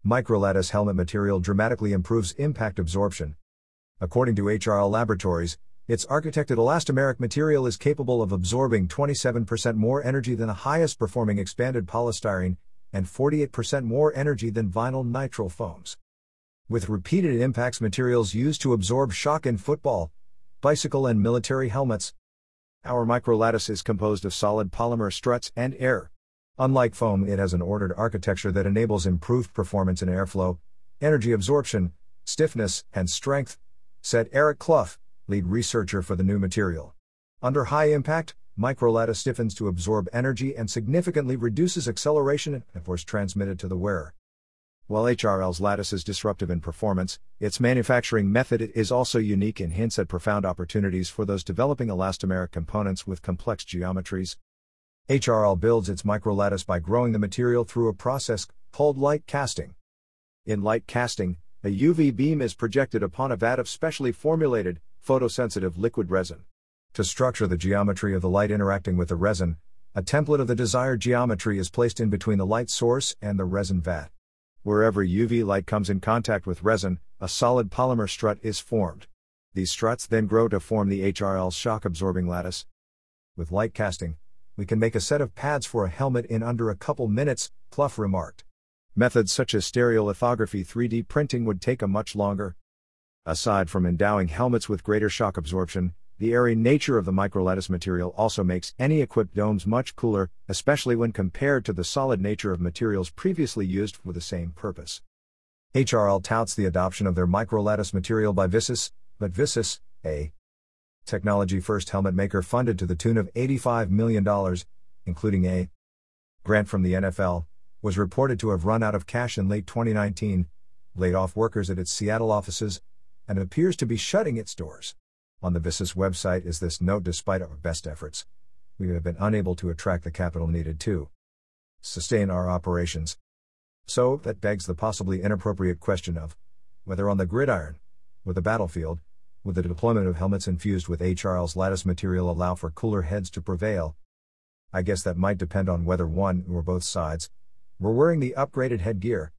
Microlattice helmet material dramatically improves impact absorption. According to HRL Laboratories, its architected elastomeric material is capable of absorbing 27% more energy than the highest performing expanded polystyrene, and 48% more energy than vinyl nitrile foams. With repeated impacts, materials used to absorb shock in football, bicycle and military helmets. Our microlattice is composed of solid polymer struts and air. Unlike foam, it has an ordered architecture that enables improved performance in airflow, energy absorption, stiffness, and strength, said Eric Clough, lead researcher for the new material. Under high impact, microlattice stiffens to absorb energy and significantly reduces acceleration and force transmitted to the wearer. While HRL's lattice is disruptive in performance, its manufacturing method is also unique and hints at profound opportunities for those developing elastomeric components with complex geometries. HRL builds its microlattice by growing the material through a process called light casting. In light casting, a UV beam is projected upon a vat of specially formulated, photosensitive liquid resin. To structure the geometry of the light interacting with the resin, a template of the desired geometry is placed in between the light source and the resin vat. Wherever UV light comes in contact with resin, a solid polymer strut is formed. These struts then grow to form the HRL shock-absorbing lattice. With light casting, we can make a set of pads for a helmet in under a couple minutes, Clough remarked. Methods such as stereolithography 3D printing would take a much longer. Aside from endowing helmets with greater shock absorption, the airy nature of the microlattice material also makes any equipped domes much cooler, especially when compared to the solid nature of materials previously used for the same purpose. HRL touts the adoption of their microlattice material by Visis, but Visis, a technology-first helmet maker funded to the tune of $85 million, including a grant from the NFL, was reported to have run out of cash in late 2019, laid off workers at its Seattle offices, and appears to be shutting its doors. On the Visis website is this note: despite our best efforts, we have been unable to attract the capital needed to sustain our operations. So, that begs the possibly inappropriate question of whether on the gridiron, or the battlefield, would the deployment of helmets infused with HRL's lattice material allow for cooler heads to prevail? I guess that might depend on whether one or both sides were wearing the upgraded headgear.